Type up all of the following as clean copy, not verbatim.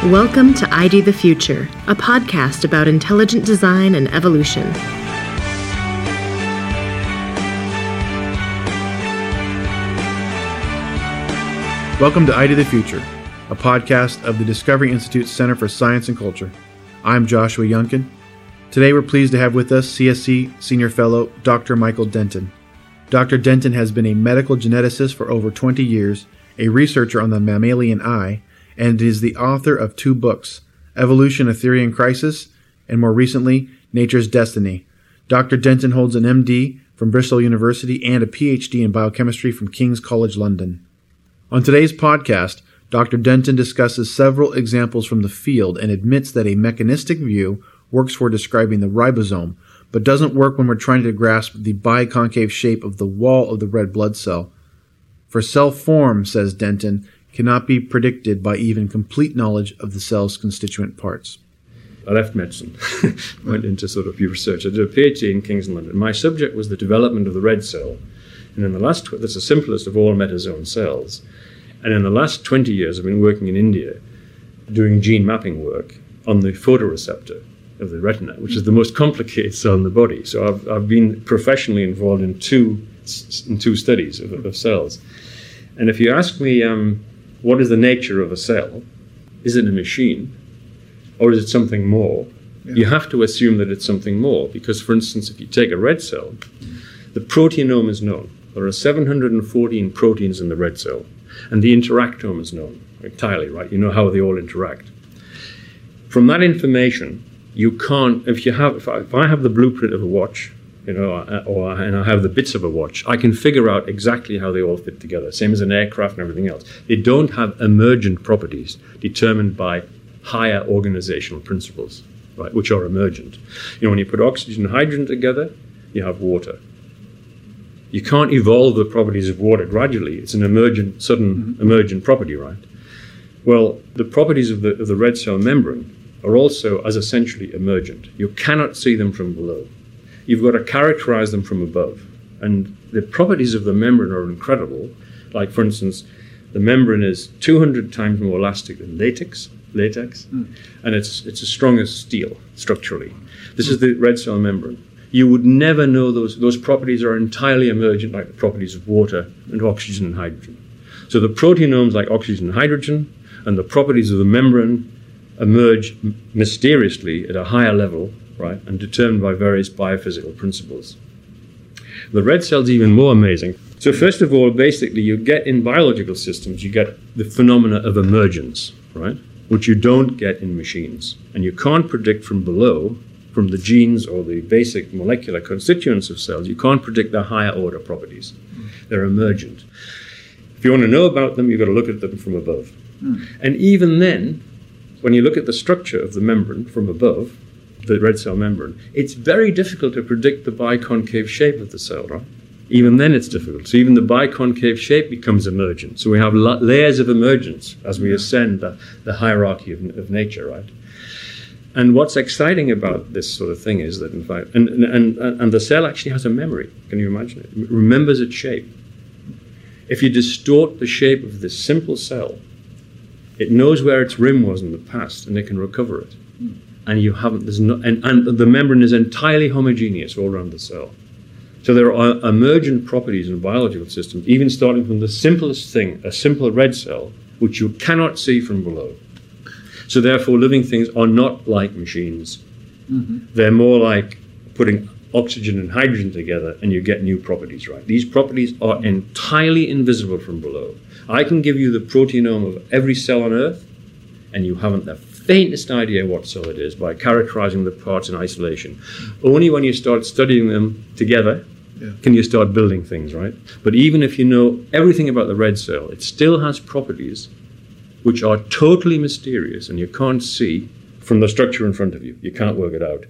Welcome to ID the Future, a podcast about intelligent design and evolution. Welcome to ID the Future, a podcast of the Discovery Institute's Center for Science and Culture. I'm Joshua Yunkin. Today we're pleased to have with us CSC Senior Fellow Dr. Michael Denton. Dr. Denton has been a medical geneticist for over 20 years, a researcher on the mammalian eye, and is the author of 2 books, Evolution, a Theory in Crisis, and more recently, Nature's Destiny. Dr. Denton holds an MD from Bristol University and a PhD in biochemistry from King's College London. On today's podcast, Dr. Denton discusses several examples from the field and admits that a mechanistic view works for describing the ribosome, but doesn't work when we're trying to grasp the biconcave shape of the wall of the red blood cell. For cell form, says Denton, cannot be predicted by even complete knowledge of the cell's constituent parts. I left medicine, went into sort of research. I did a PhD in King's London. My subject was the development of the red cell. And in the last, that's the simplest of all metazoan cells. And in the last 20 years, I've been working in India doing gene mapping work on the photoreceptor of the retina, which is the most complicated cell in the body. So I've been professionally involved in two studies of cells. And if you ask me, what is the nature of a cell? Is it a machine? Or is it something more? Yeah. You have to assume that it's something more, because, for instance, if you take a red cell, the proteome is known. There are 714 proteins in the red cell, and the interactome is known entirely, right? You know how they all interact. From that information, you can't, if I have the blueprint of a watch, and I have the bits of a watch, I can figure out exactly how they all fit together, same as an aircraft and everything else. They don't have emergent properties determined by higher organizational principles, right, which are emergent. When you put oxygen and hydrogen together, you have water. You can't evolve the properties of water gradually. It's an emergent, sudden emergent property, right? Well, the properties of the red cell membrane are also as essentially emergent. You cannot see them from below. You've got to characterize them from above. And the properties of the membrane are incredible. Like, for instance, the membrane is 200 times more elastic than latex, and it's as strong as steel structurally. This is the red cell membrane. You would never know those properties are entirely emergent, like the properties of water and oxygen and hydrogen. So the proteinomes, like oxygen and hydrogen, and the properties of the membrane emerge mysteriously at a higher level, right, and determined by various biophysical principles. The red cell's even more amazing. So first of all, basically, you get in biological systems, you get the phenomena of emergence, right, which you don't get in machines. And you can't predict from below, from the genes or the basic molecular constituents of cells, you can't predict their higher order properties. They're emergent. If you want to know about them, you've got to look at them from above. And even then, when you look at the structure of the membrane from above, the red cell membrane, it's very difficult to predict the biconcave shape of the cell, right? Even then it's difficult. So even the biconcave shape becomes emergent. So we have layers of emergence as we ascend the hierarchy of nature, right? And what's exciting about this sort of thing is that, in fact, and the cell actually has a memory. Can you imagine it? It remembers its shape. If you distort the shape of this simple cell, it knows where its rim was in the past, and it can recover it. And you haven't. And the membrane is entirely homogeneous all around the cell. So there are emergent properties in biological systems, even starting from the simplest thing, a simple red cell, which you cannot see from below. So therefore, living things are not like machines. They're more like putting oxygen and hydrogen together, and you get new properties, right? These properties are entirely invisible from below. I can give you the proteome of every cell on Earth, and you haven't the faintest idea what cell it is by characterizing the parts in isolation. Only when you start studying them together can you start building things, right? But even if you know everything about the red cell, it still has properties which are totally mysterious, and you can't see from the structure in front of you. You can't work it out.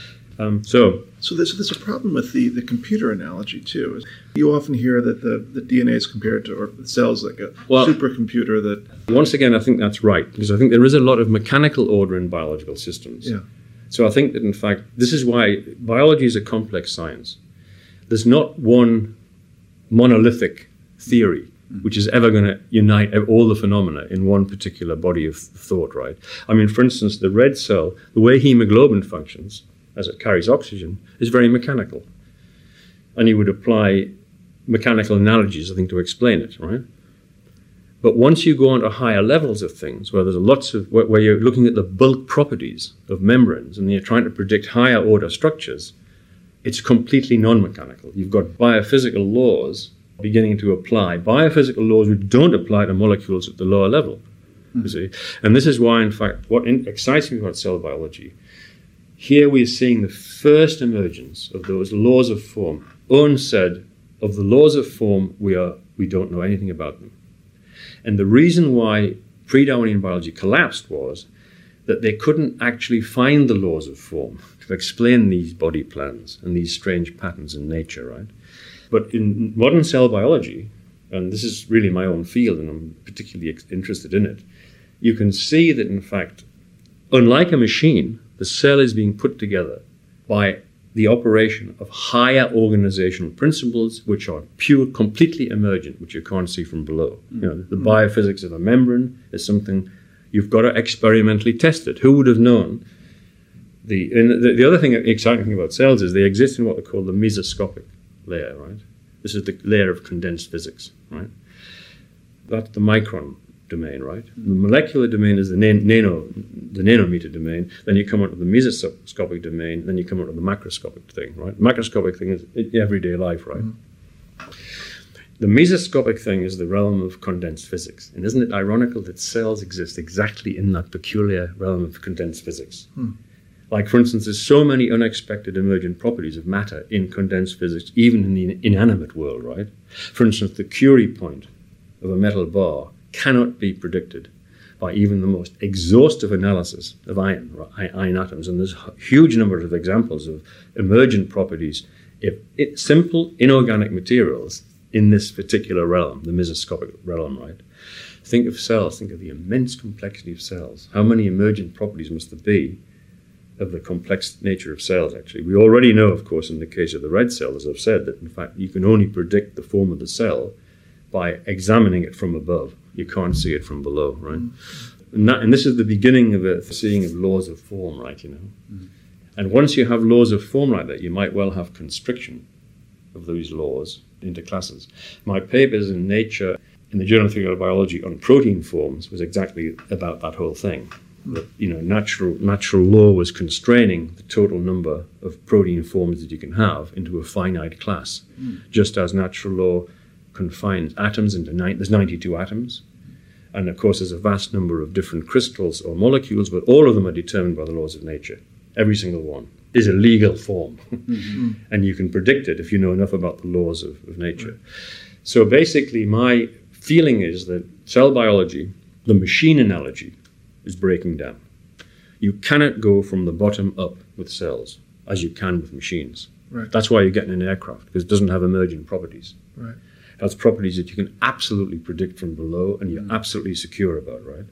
So there's a problem with the computer analogy too. You often hear that the DNA is compared to, or the cells like a supercomputer that... Once again, I think that's right, because I think there is a lot of mechanical order in biological systems. Yeah. So I think that, in fact, this is why biology is a complex science. There's not one monolithic theory which is ever going to unite all the phenomena in one particular body of thought, right? I mean, for instance, the red cell, the way hemoglobin functions as it carries oxygen is very mechanical. And you would apply mechanical analogies, I think, to explain it, right? But once you go on to higher levels of things, where there's where you're looking at the bulk properties of membranes and you're trying to predict higher order structures, it's completely non-mechanical. You've got biophysical laws beginning to apply. Biophysical laws which don't apply to molecules at the lower level, you see. And this is why, in fact, what excites me about cell biology, here we are seeing the first emergence of those laws of form. Owen said, of the laws of form, we don't know anything about them. And the reason why pre-Darwinian biology collapsed was that they couldn't actually find the laws of form to explain these body plans and these strange patterns in nature, right? But in modern cell biology, and this is really my own field and I'm particularly interested in it, you can see that, in fact, unlike a machine, the cell is being put together by the operation of higher organizational principles which are pure, completely emergent, which you can't see from below. You know, the biophysics of a membrane is something you've got to experimentally test it. Who would have known? The other thing, exciting thing about cells is they exist in what they call the mesoscopic layer, right? This is the layer of condensed physics, right? That's the micron domain, right? The molecular domain is the nanometer domain. Then you come onto the mesoscopic domain. Then you come onto the macroscopic thing, right? Macroscopic thing is everyday life, right? The mesoscopic thing is the realm of condensed physics. And isn't it ironical that cells exist exactly in that peculiar realm of condensed physics? Like, for instance, there's so many unexpected emergent properties of matter in condensed physics, even in the inanimate world, right? For instance, the Curie point of a metal bar cannot be predicted by even the most exhaustive analysis of iron atoms. And there's a huge number of examples of emergent properties of simple inorganic materials in this particular realm, the mesoscopic realm, right? Think of cells, think of the immense complexity of cells. How many emergent properties must there be of the complex nature of cells, actually? We already know, of course, in the case of the red cell, as I've said, that in fact you can only predict the form of the cell by examining it from above. You can't see it from below, right? And this is the beginning of a seeing of laws of form, right, you know? And once you have laws of form like that, you might well have constriction of those laws into classes. My papers in Nature, in the Journal of Theoretical Biology on protein forms, was exactly about that whole thing. That, you know, natural law was constraining the total number of protein forms that you can have into a finite class, just as natural law confines atoms into there's 92 atoms. And of course, there's a vast number of different crystals or molecules, but all of them are determined by the laws of nature. Every single one is a legal form. And you can predict it if you know enough about the laws of nature. So basically, my feeling is that cell biology, the machine analogy, is breaking down. You cannot go from the bottom up with cells as you can with machines. Right. That's why you're getting an aircraft, because it doesn't have emergent properties. Right. It has properties that you can absolutely predict from below and you're absolutely secure about, right?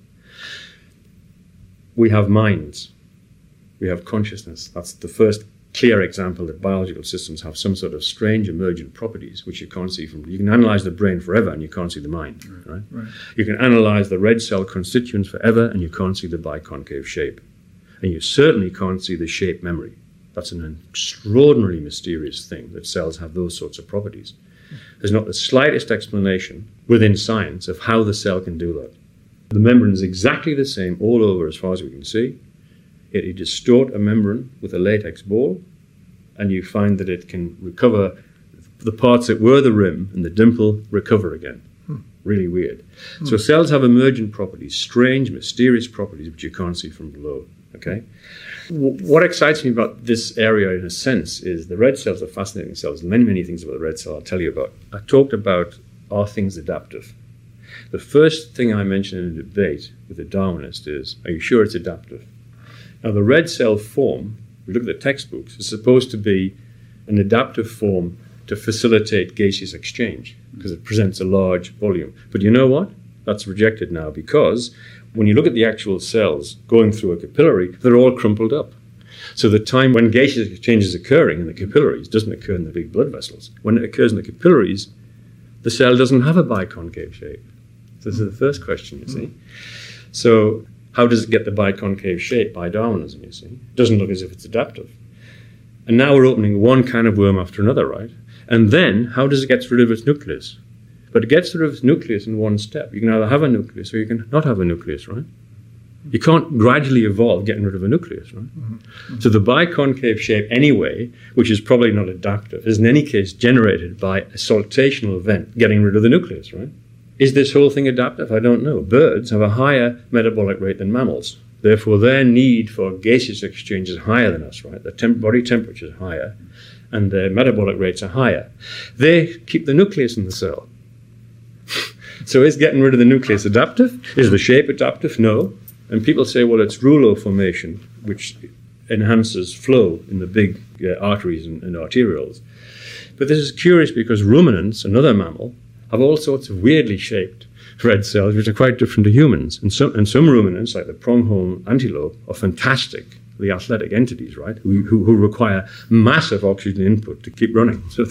We have minds. We have consciousness. That's the first clear example that biological systems have some sort of strange emergent properties which you can't see from. You can analyze the brain forever and you can't see the mind, right? You can analyze the red cell constituents forever and you can't see the biconcave shape. And you certainly can't see the shape memory. That's an extraordinarily mysterious thing, that cells have those sorts of properties. There's not the slightest explanation within science of how the cell can do that. The membrane is exactly the same all over as far as we can see. Yet you distort a membrane with a latex ball, and you find that it can recover the parts that were the rim and the dimple recover again. Really weird. So cells have emergent properties, strange, mysterious properties which you can't see from below. Okay. What excites me about this area, in a sense, is the red cells are fascinating cells. Many, many things about the red cell I'll tell you about. I talked about, are things adaptive? The first thing I mentioned in a debate with a Darwinist is, are you sure it's adaptive? Now, the red cell form, if we look at the textbooks, is supposed to be an adaptive form to facilitate gaseous exchange because it presents a large volume. But you know what? That's rejected now, because when you look at the actual cells going through a capillary, they're all crumpled up. So the time when gaseous exchange is occurring in the capillaries doesn't occur in the big blood vessels. When it occurs in the capillaries, The cell doesn't have a biconcave shape. So this is the first question, you see. So how does it get the biconcave shape? By Darwinism, you see. It doesn't look as if it's adaptive. And now we're opening one can of worm after another, right? And then, how does it get rid of its nucleus? But it gets rid of its nucleus in one step. You can either have a nucleus or you can not have a nucleus, right? You can't gradually evolve getting rid of a nucleus, right? Mm-hmm. So the biconcave shape anyway, which is probably not adaptive, is in any case generated by a saltational event getting rid of the nucleus, right? Is this whole thing adaptive? I don't know. Birds have a higher metabolic rate than mammals. Therefore, their need for gaseous exchange is higher than us, right? Their body temperature is higher, and their metabolic rates are higher. They keep the nucleus in the cell. So is getting rid of the nucleus adaptive? Is the shape adaptive? No. And people say, well, it's rouleau formation, which enhances flow in the big arteries and arterioles. But this is curious because ruminants, another mammal, have all sorts of weirdly shaped red cells, which are quite different to humans. And some ruminants, like the pronghorn antelope, are fantastically athletic entities, right? Who require massive oxygen input to keep running. So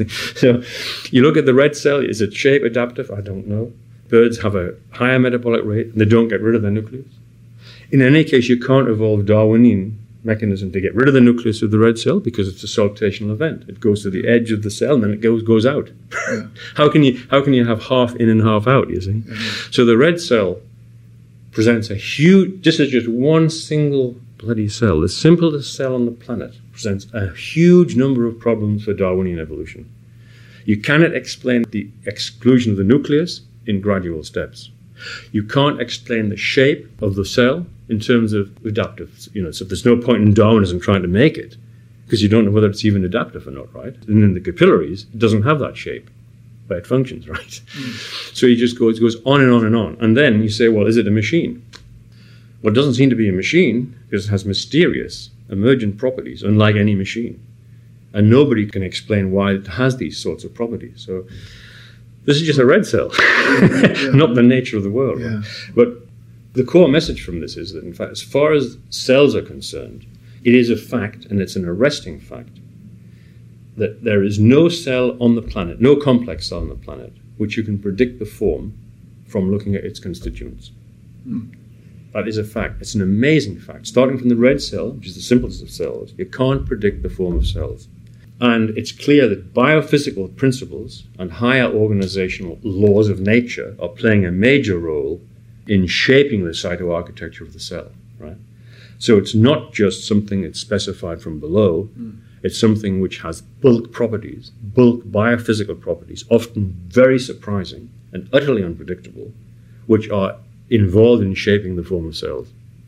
you look at the red cell, is it shape adaptive? I don't know. Birds have a higher metabolic rate, and they don't get rid of their nucleus. In any case, you can't evolve Darwinian mechanism to get rid of the nucleus of the red cell because it's a saltational event. It goes to the edge of the cell and then it goes out. Yeah. How can you have half in and half out, you see? Mm-hmm. So the red cell presents a huge, just as just one single bloody cell, the simplest cell on the planet, presents a huge number of problems for Darwinian evolution. You cannot explain the exclusion of the nucleus in gradual steps. You can't explain the shape of the cell in terms of adaptive, so there's no point in Darwinism trying to make it because you don't know whether it's even adaptive or not, right? And in the capillaries, it doesn't have that shape, but it functions, right? Mm. So it goes on and on and on. And then you say, well, is it a machine? Well, it doesn't seem to be a machine because it has mysterious emergent properties, unlike any machine. And nobody can explain why it has these sorts of properties. So this is just a red cell, not the nature of the world. Yeah. Right? But the core message from this is that, in fact, as far as cells are concerned, it is a fact, and it's an arresting fact, that there is no cell on the planet, no complex cell on the planet, which you can predict the form from looking at its constituents. Mm. That is a fact. It's an amazing fact. Starting from the red cell, which is the simplest of cells, you can't predict the form of cells. And it's clear that biophysical principles and higher organizational laws of nature are playing a major role in shaping the cytoarchitecture of the cell, right? So it's not just something that's specified from below. It's something which has bulk properties, bulk biophysical properties, often very surprising and utterly unpredictable, which are involved in shaping the form of cells.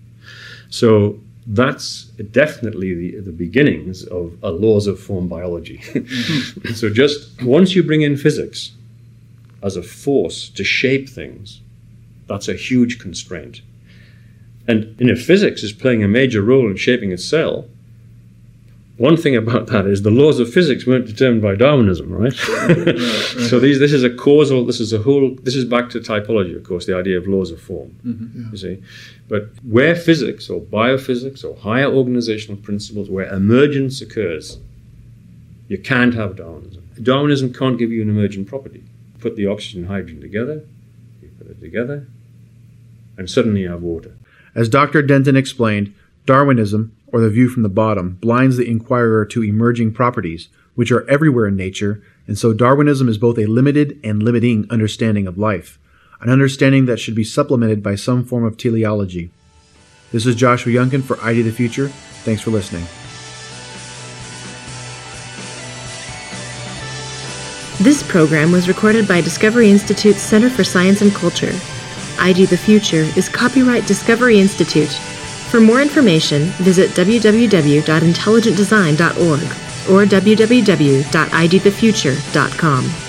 So that's definitely the beginnings of laws of form biology. So just once you bring in physics as a force to shape things, that's a huge constraint. And if physics is playing a major role in shaping a cell, one thing about that is the laws of physics weren't determined by Darwinism, right? So this is a causal, this is back to typology, of course, the idea of laws of form, you see. But where physics or biophysics or higher organizational principles, where emergence occurs, you can't have Darwinism. Darwinism can't give you an emergent property. Put the oxygen and hydrogen together, you put it together, and suddenly you have water. As Dr. Denton explained, Darwinism, or the view from the bottom, blinds the inquirer to emerging properties, which are everywhere in nature, and so Darwinism is both a limited and limiting understanding of life, an understanding that should be supplemented by some form of teleology. This is Joshua Youngkin for ID the Future. Thanks for listening. This program was recorded by Discovery Institute's Center for Science and Culture. ID the Future is copyright Discovery Institute. For more information, visit www.intelligentdesign.org or www.idthefuture.com.